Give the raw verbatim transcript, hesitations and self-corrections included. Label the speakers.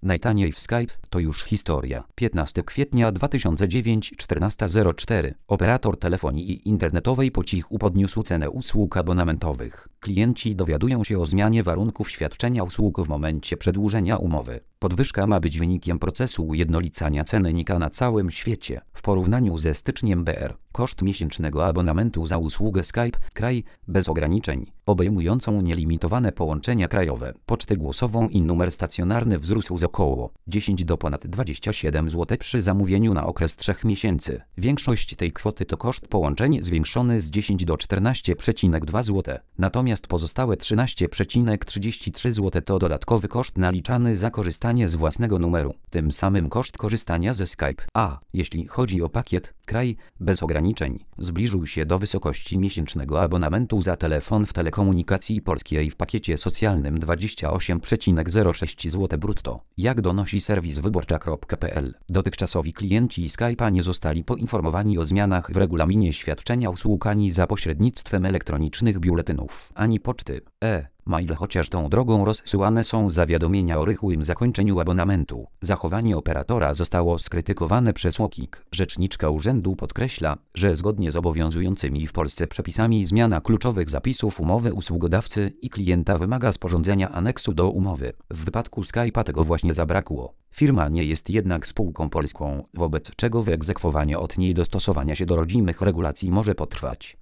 Speaker 1: Najtaniej w Skype to już historia. piętnastego kwietnia dwa tysiące dziewiątego, czternasta zero cztery. Operator telefonii internetowej po cichu podniósł cenę usług abonamentowych. Klienci dowiadują się o zmianie warunków świadczenia usług w momencie przedłużenia umowy. Podwyżka ma być wynikiem procesu ujednolicania ceny N I K na całym świecie. W porównaniu ze styczniem B R, koszt miesięcznego abonamentu za usługę Skype, kraj, bez ograniczeń, obejmującą nielimitowane połączenia krajowe, pocztę głosową i numer stacjonarny wzrósł z około dziesięć do ponad dwudziestu siedmiu złotych przy zamówieniu na okres trzech miesięcy. Większość tej kwoty to koszt połączeń zwiększony z dziesięciu do czternastu przecinek dwa złotych, natomiast pozostałe trzynaście przecinek trzydzieści trzy złotych to dodatkowy koszt naliczany za korzystanie z własnego numeru. Tym samym koszt korzystania ze Skype, a jeśli chodzi o pakiet, kraj, bez ograniczeń, zbliżył się do wysokości miesięcznego abonamentu za telefon w telekomunikacji polskiej w pakiecie socjalnym dwadzieścia osiem przecinek zero sześć złotych brutto. Jak donosi serwis wyborcza kropka p l, dotychczasowi klienci Skype'a nie zostali poinformowani o zmianach w regulaminie świadczenia usług ani za pośrednictwem elektronicznych biuletynów, ani poczty e-mail, chociaż tą drogą rozsyłane są zawiadomienia o rychłym zakończeniu abonamentu. Zachowanie operatora zostało skrytykowane przez UOKiK. Rzeczniczka urzędu podkreśla, że zgodnie z obowiązującymi w Polsce przepisami zmiana kluczowych zapisów umowy usługodawcy i klienta wymaga sporządzenia aneksu do umowy. W wypadku Skype'a tego właśnie zabrakło. Firma nie jest jednak spółką polską, wobec czego wyegzekwowanie od niej dostosowania się do rodzimych regulacji może potrwać.